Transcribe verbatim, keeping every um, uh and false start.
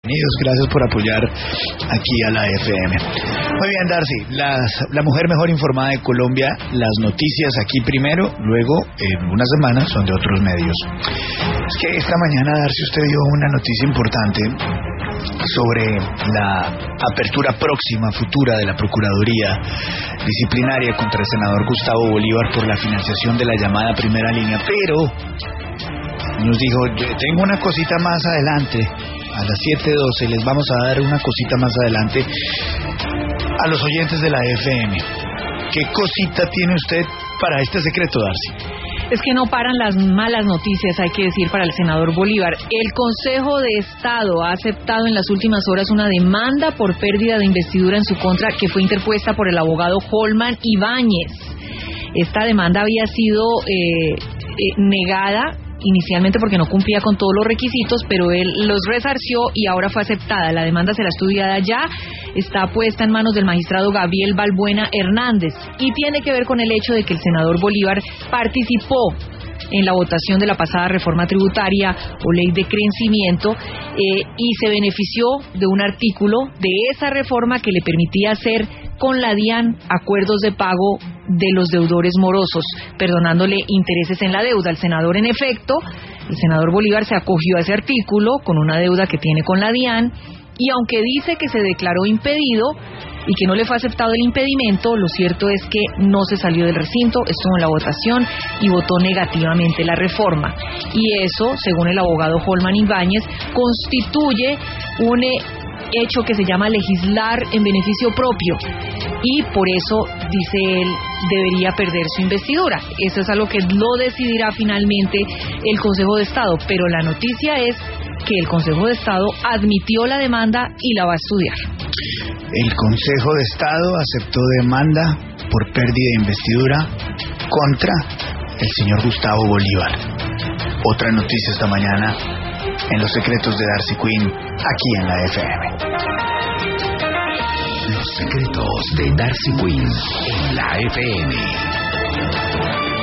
Bienvenidos, gracias por apoyar aquí a la F M. Muy bien, Darcy, las, la mujer mejor informada de Colombia, las noticias aquí primero, luego en una semana son de otros medios. Es que esta mañana, Darcy, usted dio una noticia importante sobre la apertura próxima, futura de la Procuraduría Disciplinaria contra el senador Gustavo Bolívar por la financiación de la llamada Primera Línea, pero nos dijo, tengo una cosita más adelante, a las siete doce les vamos a dar una cosita más adelante a los oyentes de la F M. ¿Qué cosita tiene usted para este secreto, Darcy? Es que no paran las malas noticias, hay que decir, para el senador Bolívar. El Consejo de Estado ha aceptado en las últimas horas una demanda por pérdida de investidura en su contra que fue interpuesta por el abogado Holman Ibáñez. Esta demanda había sido eh, eh, negada inicialmente porque no cumplía con todos los requisitos, pero él los resarció y ahora fue aceptada. La demanda será estudiada ya, está puesta en manos del magistrado Gabriel Balbuena Hernández y tiene que ver con el hecho de que el senador Bolívar participó en la votación de la pasada reforma tributaria o ley de crecimiento eh, y se benefició de un artículo de esa reforma que le permitía hacer con la DIAN acuerdos de pago de los deudores morosos, perdonándole intereses en la deuda. El senador, en efecto, el senador Bolívar se acogió a ese artículo con una deuda que tiene con la DIAN y aunque dice que se declaró impedido y que no le fue aceptado el impedimento, lo cierto es que no se salió del recinto, estuvo en la votación y votó negativamente la reforma. Y eso, según el abogado Holman Ibáñez, constituye un hecho que se llama legislar en beneficio propio y por eso, dice él, debería perder su investidura. Eso es algo que lo decidirá finalmente el Consejo de Estado, pero la noticia es que el Consejo de Estado admitió la demanda y la va a estudiar. El Consejo de Estado aceptó demanda por pérdida de investidura contra el señor Gustavo Bolívar. Otra noticia esta mañana en Los Secretos de Darcy Quinn, aquí en la F M. Los Secretos de Darcy Quinn en la F M.